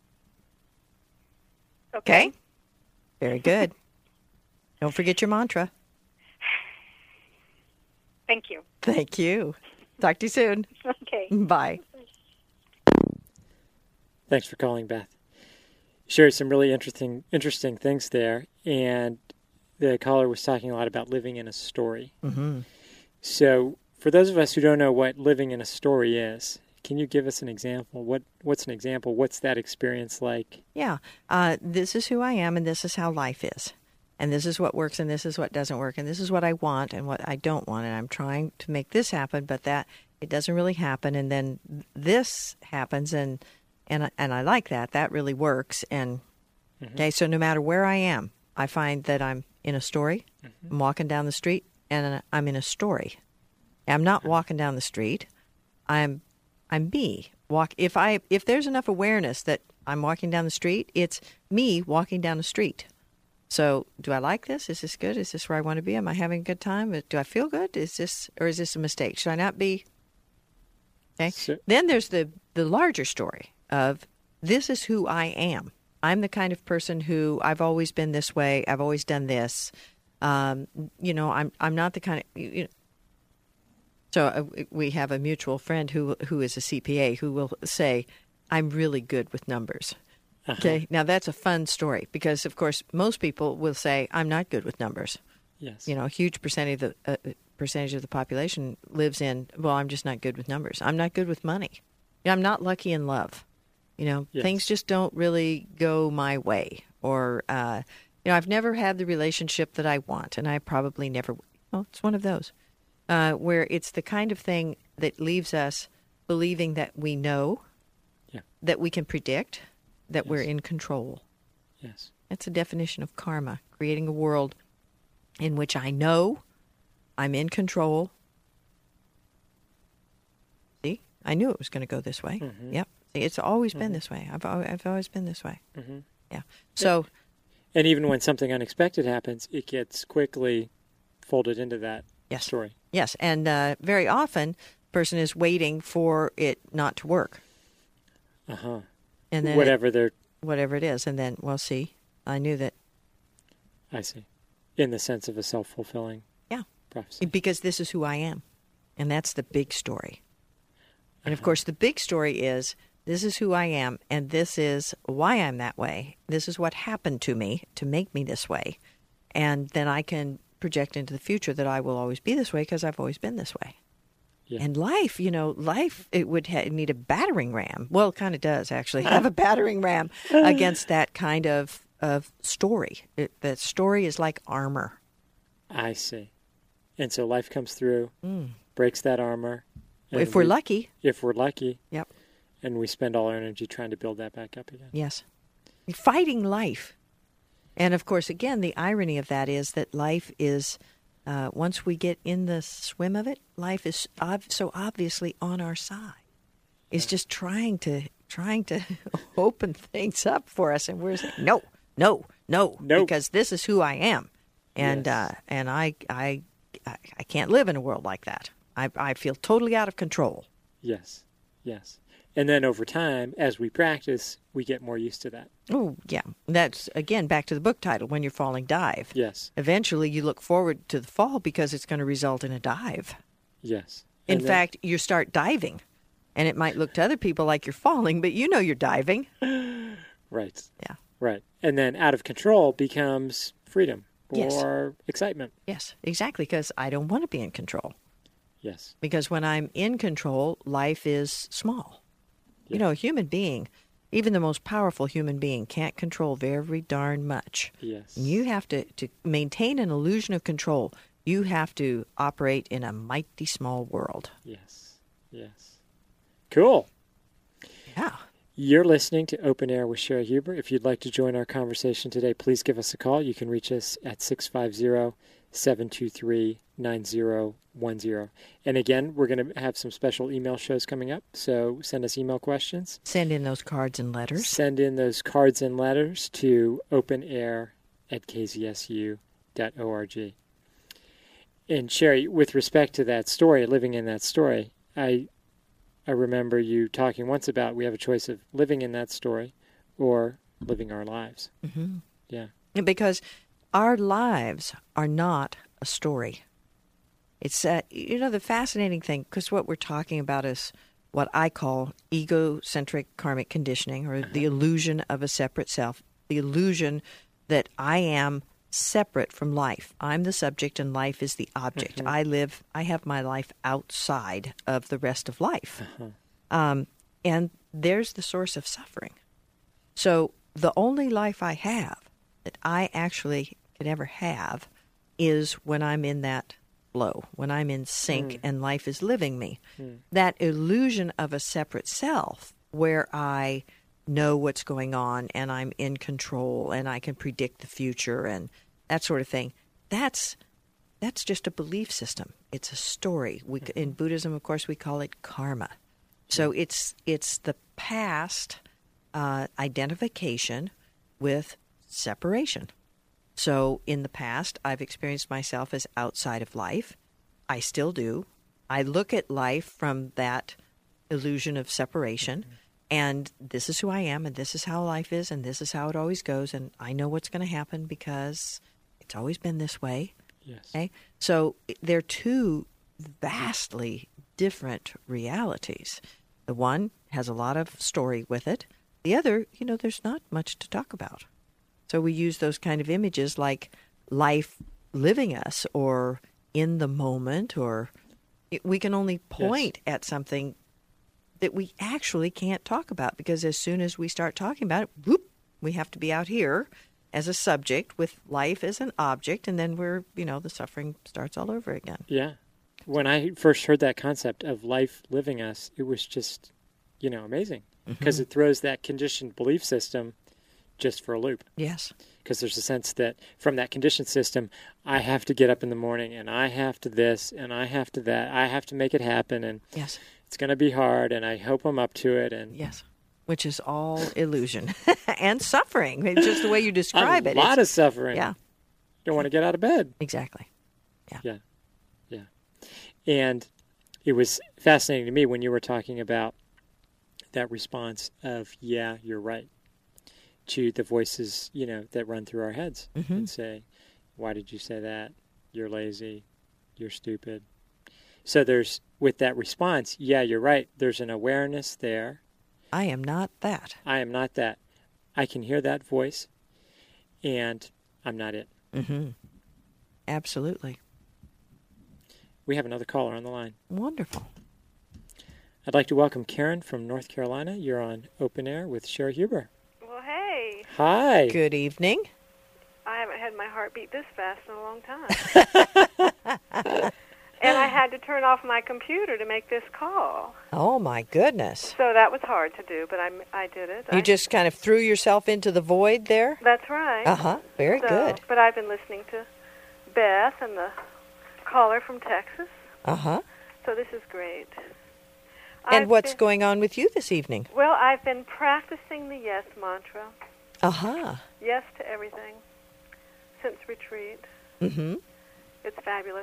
S4: Okay.
S2: Okay? Very good. Don't forget your mantra.
S4: Thank you.
S2: Thank you. Talk to you soon.
S4: Okay.
S2: Bye.
S1: Thanks for calling, Beth. Shared some really interesting interesting things there, and the caller was talking a lot about living in a story.
S2: Mm-hmm.
S1: So for those of us who don't know what living in a story is, can you give us an example? What What's an example? What's that experience like?
S2: Yeah. Uh, this is who I am, and this is how life is. And this is what works, and this is what doesn't work, and this is what I want and what I don't want. And I'm trying to make this happen, but that it doesn't really happen. And then this happens, and and I- and I like that. That really works. And
S1: Mhm.
S2: okay, so no matter where I am, I find that I'm in a story.
S1: Mhm.
S2: I'm walking down the street, and I'm in a story. I'm not walking down the street. I'm I'm me. Walk if I if there's enough awareness that I'm walking down the street, it's me walking down the street. So, do I like this? Is this good? Is this where I want to be? Am I having a good time? Do I feel good? Is this or is this a mistake? Should I not be? Okay.
S1: So-
S2: Then there's the the larger story of this is who I am. I'm the kind of person who I've always been this way. I've always done this. Um, you know, I'm I'm not the kind of you know, so uh, we have a mutual friend who who is a C P A who will say, "I'm really good with numbers."
S1: Uh-huh.
S2: Okay, now that's a fun story because, of course, most people will say, "I'm not good with numbers."
S1: Yes.
S2: You know, a huge percentage of the uh, percentage of the population lives in, "Well, I'm just not good with numbers. I'm not good with money. You know, I'm not lucky in love. You know,
S1: Yes.
S2: things just don't really go my way." Or, uh, you know, I've never had the relationship that I want, and I probably never. Well, it's one of those uh, where it's the kind of thing that leaves us believing that we know,
S1: Yeah.
S2: that we can predict, that we're
S1: Yes.
S2: in control.
S1: Yes.
S2: That's a definition of karma, creating a world in which I know I'm in control. See, I knew it was going to go this way.
S1: Mhm.
S2: Yep. See, it's always been
S1: Mhm.
S2: this way. I've always, I've always been this way.
S1: Mm-hmm.
S2: Yeah. So,
S1: And even when something unexpected happens, it gets quickly folded into that
S2: yes.
S1: story.
S2: Yes. And uh, very often, the person is waiting for it not to work.
S1: Uh huh.
S2: And then
S1: Whatever they're.
S2: It, whatever it is. And then, well, see, I knew that.
S1: I see. In the sense of a self-fulfilling.
S2: Yeah.
S1: Prophecy.
S2: Because this is who I am. And that's the big story. And of
S1: Uh-huh.
S2: course, the big story is this is who I am, and this is why I'm that way. This is what happened to me to make me this way. And then I can project into the future that I will always be this way because I've always been this way.
S1: Yeah.
S2: And life, you know, life, it would ha- need a battering ram. Well, it kind of does actually have a battering ram against that kind of, of story. It, that story is like armor.
S1: I see. And so life comes through,
S2: Mm.
S1: breaks that armor. and
S2: If we're
S1: we-
S2: lucky.
S1: If we're lucky.
S2: Yep.
S1: And we spend all our energy trying to build that back up again.
S2: Yes. Fighting life. And of course, again, the irony of that is that life is, uh, once we get in the swim of it, life is ob- so obviously on our side. It's just trying to trying to open things up for us, and we're saying no, no, no,
S1: Nope.
S2: because this is who I am, and
S1: Yes.
S2: uh, and I, I I I can't live in a world like that. I I feel totally out of control.
S1: Yes. Yes. And then over time, as we practice, we get more used to that.
S2: Oh yeah, that's again back to the book title. When you're falling, dive.
S1: Yes.
S2: Eventually, you look forward to the fall because it's going to result in a dive.
S1: Yes.
S2: In
S1: And then-
S2: fact, you start diving, and it might look to other people like you're falling, but you know you're diving.
S1: Right.
S2: Yeah.
S1: Right. And then out of control becomes freedom
S2: Yes.
S1: or excitement.
S2: Yes, exactly, because I don't want to be in control.
S1: Yes.
S2: Because when I'm in control, life is small. You
S1: Yeah.
S2: know, a human being, even the most powerful human being, can't control very darn much.
S1: Yes.
S2: And you have to, to maintain an illusion of control, you have to operate in a mighty small world.
S1: Yes. Yes. Cool.
S2: Yeah.
S1: You're listening to Open Air with Sherry Huber. If you'd like to join our conversation today, please give us a call. You can reach us at six five zero, seven two three, nine zero one zero. And again, we're going to have some special email shows coming up, so send us email questions.
S2: Send in those cards and letters.
S1: Send in those cards and letters to openair at k z s u dot org. And Sherry, with respect to that story, living in that story, I I remember you talking once about we have a choice of living in that story or living our lives.
S2: Mm-hmm.
S1: Yeah.
S2: Because our lives are not a story. It's, uh, you know, the fascinating thing, because what we're talking about is what I call egocentric karmic conditioning, or the illusion of a separate self, the illusion that I am separate from life. I'm the subject and life is the object.
S1: Mhm.
S2: I live, I have my life outside of the rest of life.
S1: Uh-huh.
S2: Um, and there's the source of suffering. So the only life I have that I actually could ever have is when I'm in that flow, when I'm in sync
S1: Mm.
S2: and life is living me.
S1: Mm.
S2: That illusion of a separate self where I know what's going on and I'm in control and I can predict the future and that sort of thing, that's that's just a belief system. It's a story. We, in Buddhism, of course, we call it karma. So it's it's the past uh, identification with separation. So in the past, I've experienced myself as outside of life. I still do. I look at life from that illusion of separation, mm-hmm. and this is who I am, and this is how life is, and this is how it always goes, and I know what's going to happen because it's always been this way.
S1: Yes.
S2: Okay? So they're two vastly different realities. The one has a lot of story with it. The other, you know, there's not much to talk about. So we use those kind of images like life living us or in the moment, or we can only point yes. at something that we actually can't talk about, because as soon as we start talking about it, whoop, we have to be out here as a subject with life as an object, and then we're, you know, the suffering starts all over again.
S1: Yeah. When I first heard that concept of life living us, it was just, you know, amazing, because mm-hmm. it throws that conditioned belief system just for a loop.
S2: Yes.
S1: Because there's a sense that from that conditioned system, I have to get up in the morning, and I have to this, and I have to that. I have to make it happen, and
S2: yes.
S1: it's going to be hard, and I hope I'm up to it. And
S2: yes, which is all illusion and suffering. It's just the way you describe
S1: a
S2: it.
S1: A lot
S2: it's,
S1: of suffering.
S2: Yeah.
S1: You don't want to get out of bed.
S2: Exactly. Yeah.
S1: Yeah. Yeah. And it was fascinating to me when you were talking about that response of, yeah, you're right, to the voices, you know, that run through our heads
S2: mm-hmm.
S1: and say, why did you say that? You're lazy. You're stupid. So there's, with that response, yeah, you're right. There's an awareness there.
S2: I am not that.
S1: I am not that. I can hear that voice, and I'm not it.
S2: Mm-hmm. Absolutely.
S1: We have another caller on the line.
S2: Wonderful.
S1: I'd like to welcome Karen from North Carolina. You're on Open Air with Sherry Huber.
S5: Well, hey.
S1: Hi.
S2: Good evening.
S5: I haven't had my heart beat this fast in a long time. And I had to turn off my computer to make this call.
S2: Oh, my goodness.
S5: So that was hard to do, but I, I did it.
S2: You
S5: I,
S2: just kind of threw yourself into the void there?
S5: That's right.
S2: Uh-huh. Very
S5: so,
S2: good.
S5: But I've been listening to Beth and the caller from Texas.
S2: Uh-huh.
S5: So this is great.
S2: And
S5: I've
S2: what's
S5: been,
S2: going on with you this evening?
S5: Well, I've been practicing the yes mantra.
S2: Uh-huh.
S5: Yes to everything since retreat.
S2: Mm-hmm.
S5: It's fabulous.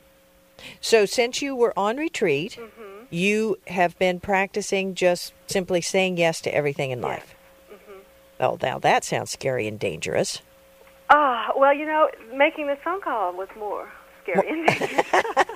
S2: So since you were on retreat,
S5: Mm-hmm.
S2: you have been practicing just simply saying yes to everything in life.
S5: Yes. Mm-hmm.
S2: Oh, now that sounds scary and dangerous.
S5: Ah, well, you know, making this phone call was more scary and dangerous.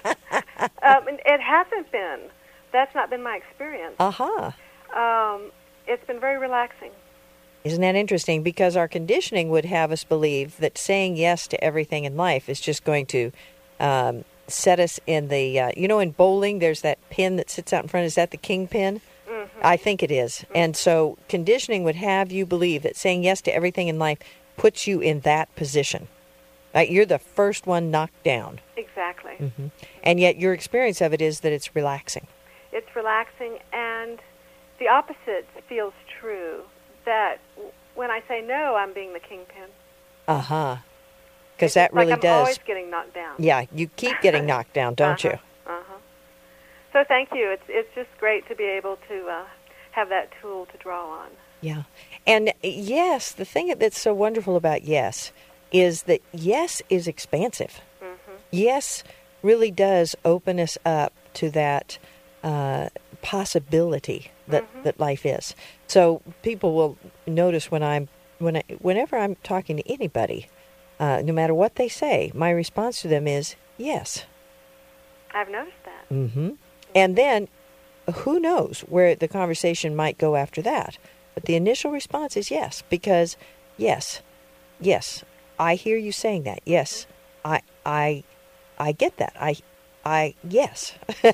S5: um, and it hasn't been. That's not been my experience.
S2: Uh-huh.
S5: Um, it's been very relaxing.
S2: Isn't that interesting? Because our conditioning would have us believe that saying yes to everything in life is just going to um, set us in the, uh, you know, in bowling, there's that pin that sits out in front. Is that the king pin?
S5: Mm-hmm.
S2: I think it is. Mm-hmm. And so conditioning would have you believe that saying yes to everything in life puts you in that position. Right? You're the first one knocked down.
S5: Exactly.
S2: Mm-hmm. And yet your experience of it is that it's relaxing.
S5: It's relaxing, and the opposite feels true, that w- when I say no, I'm being the kingpin.
S2: Uh-huh. Because
S5: It's
S2: that
S5: just like
S2: really
S5: I'm
S2: does.
S5: always getting knocked down.
S2: Yeah, you keep getting knocked down, don't
S5: uh-huh.
S2: you?
S5: Uh-huh. So thank you. It's it's just great to be able to uh, have that tool to draw on.
S2: Yeah. And yes, the thing that's so wonderful about yes is that yes is expansive.
S5: Mm-hmm.
S2: Yes really does open us up to that uh, possibility that,
S5: Mm-hmm.
S2: that life is. So people will notice when I'm when I, whenever I'm talking to anybody, uh, no matter what they say, my response to them is yes.
S5: I've noticed that.
S2: Mm-hmm. And then who knows where the conversation might go after that. But the initial response is yes, because yes, yes, I hear you saying that. Yes, I, I, I get that. I, I, yes,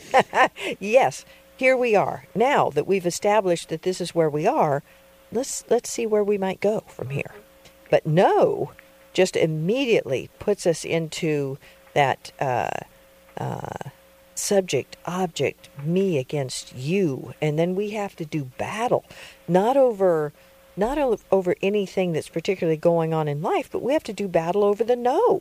S2: yes. Here we are. Now that we've established that this is where we are, let's let's see where we might go from here. But no, just immediately puts us into that uh, uh, subject, object, me against you, and then we have to do battle, not over, not o- over anything that's particularly going on in life, but we have to do battle over the no.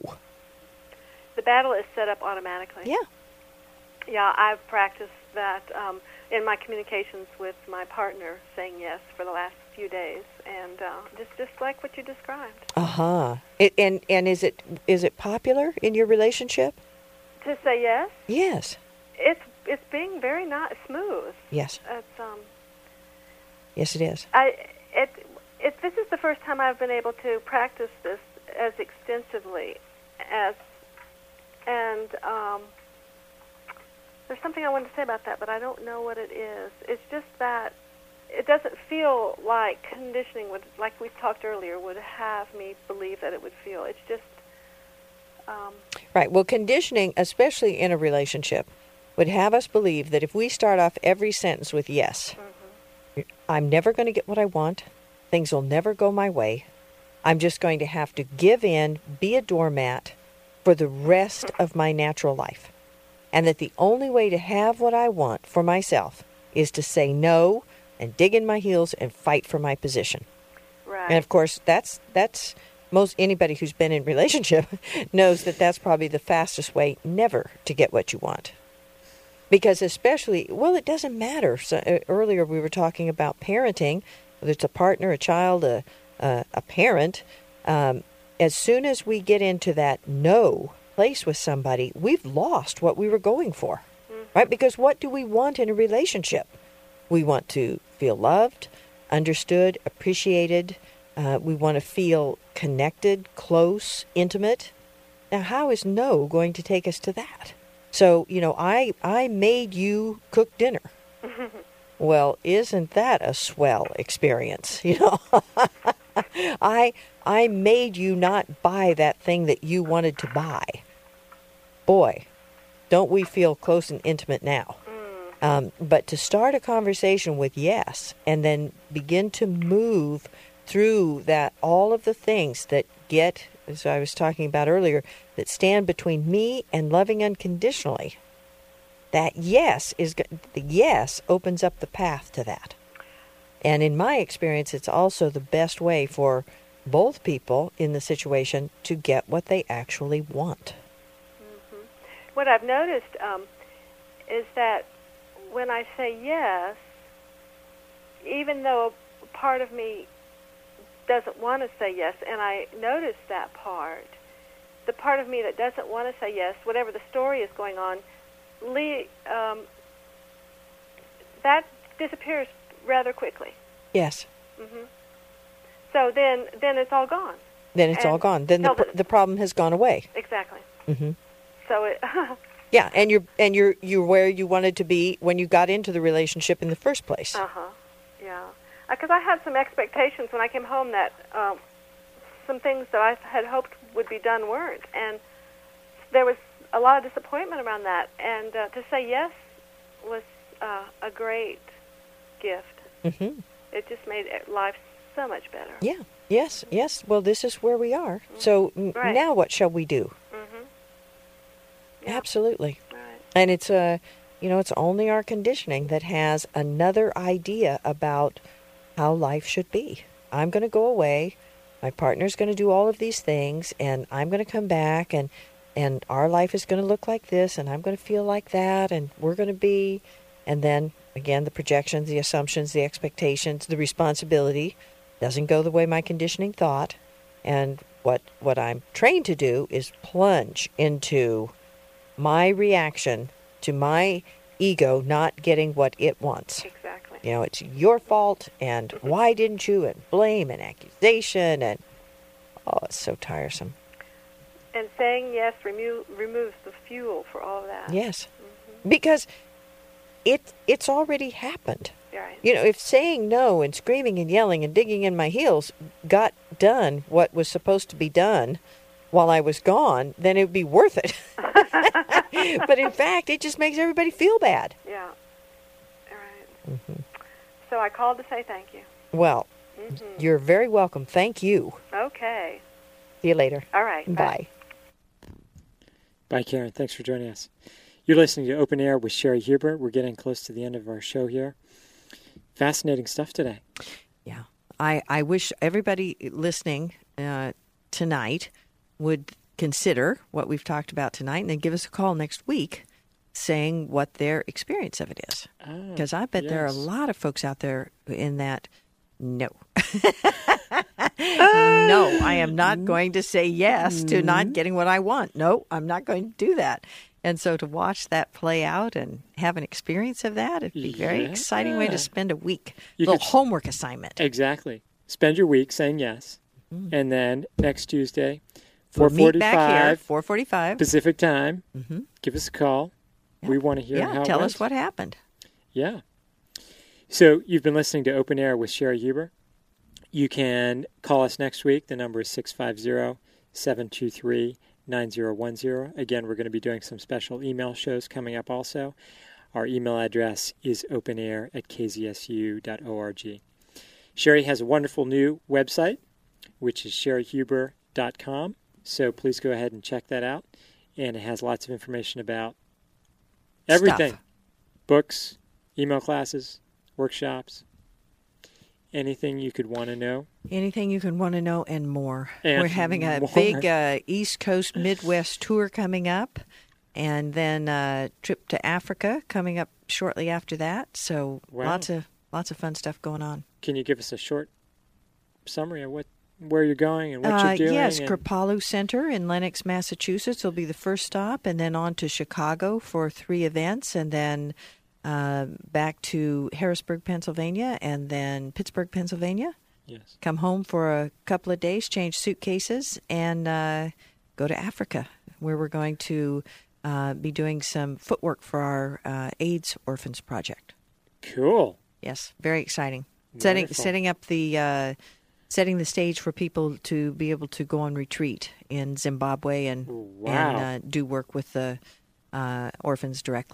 S5: The battle is set up automatically.
S2: Yeah.
S5: Yeah, I've practiced that um, in my communications with my partner, saying yes for the last few days, and uh, just just like what you described.
S2: Uh huh. It, and and is it is it popular in your relationship?
S5: To say yes,
S2: Yes.
S5: it's it's being very not smooth.
S2: Yes.
S5: It's um,
S2: Yes, it is.
S5: I it it this is the first time I've been able to practice this as extensively as, and um. There's something I wanted to say about that, but I don't know what it is. It's just that it doesn't feel like conditioning would, like we talked earlier, would have me believe that it would feel. It's just... Um,
S2: Right. Well, conditioning, especially in a relationship, would have us believe that if we start off every sentence with yes, mm-hmm. I'm never going to get what I want, things will never go my way, I'm just going to have to give in, be a doormat for the rest of my natural life. And that the only way to have what I want for myself is to say no and dig in my heels and fight for my position.
S5: right.
S2: And of course, that's that's most anybody who's been in a relationship knows that that's probably the fastest way never to get what you want. Because especially, well, it doesn't matter. So, uh, earlier we were talking about parenting, whether it's a partner, a child, a uh, a parent. Um, as soon as we get into that no place with somebody, we've lost what we were going for, mm-hmm. right? Because what do we want in a relationship? We want to feel loved, understood, appreciated. Uh, we want to feel connected, close, intimate. Now, how is no going to take us to that? So, you know, I, I made you cook dinner. Well, isn't that a swell experience? You know, I I made you not buy that thing that you wanted to buy. Boy, don't we feel close and intimate now?
S5: Mm.
S2: Um, but to start a conversation with yes, and then begin to move through that, all of the things that get, as I was talking about earlier, that stand between me and loving unconditionally, that yes is the yes opens up the path to that. And in my experience, it's also the best way for both people in the situation to get what they actually want.
S5: Mm-hmm. What I've noticed um, is that when I say yes, even though part of me doesn't want to say yes, and I notice that part, the part of me that doesn't want to say yes, whatever the story is going on, le- um, that disappears rather quickly.
S2: Yes.
S5: Mm-hmm. So then, then it's all gone.
S2: Then it's
S5: and
S2: all gone. Then the,
S5: the,
S2: the problem has gone away.
S5: Exactly.
S2: Mm-hmm.
S5: So it.
S2: Yeah, and you're and you're you're where you wanted to be when you got into the relationship in the first place.
S5: Uh huh. Yeah. Because I had some expectations when I came home that um, some things that I had hoped would be done weren't, and there was a lot of disappointment around that. And uh, to say yes was uh, a great gift.
S2: Mm-hmm.
S5: It just made life so much better.
S2: Yeah. Yes. Yes. Well, this is where we are. Mm-hmm. So n-
S5: right.
S2: now, what shall we do?
S5: Mm-hmm. Yeah.
S2: Absolutely.
S5: Right.
S2: And it's uh, you know, it's only our conditioning that has another idea about how life should be. I'm going to go away. My partner's going to do all of these things, and I'm going to come back, and and our life is going to look like this, and I'm going to feel like that, and we're going to be, and then again, the projections, the assumptions, the expectations, the responsibility doesn't go the way my conditioning thought. And what what I'm trained to do is plunge into my reaction to my ego not getting what it wants.
S5: Exactly.
S2: You know, it's your fault, and why didn't you, and blame and accusation, and oh, it's so tiresome.
S5: And saying yes remo- removes the fuel for all of that.
S2: Yes,
S5: mm-hmm.
S2: because it it's already happened.
S5: Right.
S2: You know, if saying no and screaming and yelling and digging in my heels got done what was supposed to be done while I was gone, then it would be worth it. But in fact, it just makes everybody feel bad.
S5: Yeah. All right.
S2: Mm-hmm.
S5: So I called to say thank you.
S2: Well,
S5: mm-hmm.
S2: you're very welcome. Thank you.
S5: Okay.
S2: See you later.
S5: All right.
S2: Bye.
S1: Bye, Bye Karen. Thanks for joining us. You're listening to Open Air with Sherry Huber. We're getting close to the end of our show here. Fascinating stuff today.
S2: Yeah. I, I wish everybody listening uh, tonight would consider what we've talked about tonight and then give us a call next week saying what their experience of it is. Because
S1: oh,
S2: I bet
S1: yes.
S2: there are a lot of folks out there in that, no. No, I am not going to say yes to not getting what I want. No, I'm not going to do that. And so to watch that play out and have an experience of that, it'd be a very
S1: yeah.
S2: exciting way to spend a week.
S1: You
S2: little
S1: could,
S2: homework assignment.
S1: Exactly. Spend your week saying yes. Mm-hmm. And then next Tuesday,
S2: We'll
S1: four forty-five,
S2: meet back here, four forty-five
S1: Pacific time.
S2: Mm-hmm.
S1: Give us a call.
S2: Yeah.
S1: We want to hear
S2: yeah,
S1: how it
S2: tell
S1: went.
S2: us what happened.
S1: Yeah. So you've been listening to Open Air with Sherry Huber. You can call us next week. The number is six five zero, seven two three, nine zero one zero. Again, we're going to be doing some special email shows coming up also. Our email address is openair at k z s u dot org. Sherry has a wonderful new website, which is sherry huber dot com. So please go ahead and check that out. And it has lots of information about everything.
S2: Stuff.
S1: Books, email classes, workshops, anything you could want to know.
S2: Anything you can want to know and more.
S1: And
S2: We're having a
S1: more.
S2: big uh, East Coast Midwest tour coming up, and then a trip to Africa coming up shortly after that. So
S1: Wow.
S2: lots of lots of fun stuff going on.
S1: Can you give us a short summary of what where you're going and what
S2: Uh,
S1: you're doing?
S2: yes,
S1: and...
S2: Kripalu Center in Lenox, Massachusetts will be the first stop, and then on to Chicago for three events, and then uh, back to Harrisburg, Pennsylvania, and then Pittsburgh, Pennsylvania.
S1: Yes.
S2: Come home for a couple of days, change suitcases, and uh, go to Africa, where we're going to uh, be doing some footwork for our uh, AIDS Orphans Project.
S1: Cool.
S2: Yes, very exciting. Setting
S1: Wonderful.
S2: setting up the uh, setting the stage for people to be able to go on retreat in Zimbabwe and
S1: Wow.
S2: and uh, do work with the uh, orphans directly.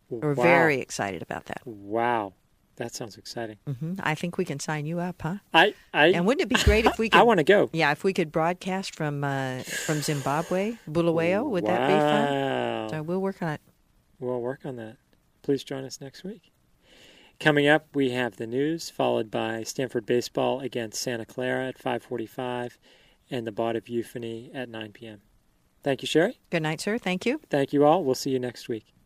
S2: We're
S1: Wow.
S2: very excited about that.
S1: Wow. That sounds exciting.
S2: hmm I think we can sign you up, huh?
S1: I, I,
S2: And wouldn't it be great if we could?
S1: I want to go.
S2: Yeah, if we could broadcast from uh, from Zimbabwe, Bulawayo, would that be fun?
S1: Wow.
S2: So we'll work on it.
S1: We'll work on that. Please join us next week. Coming up, we have the news, followed by Stanford baseball against Santa Clara at five forty-five, and the Bard of Euphony at nine p.m. Thank you, Sherry.
S2: Good night, sir. Thank you.
S1: Thank you all. We'll see you next week.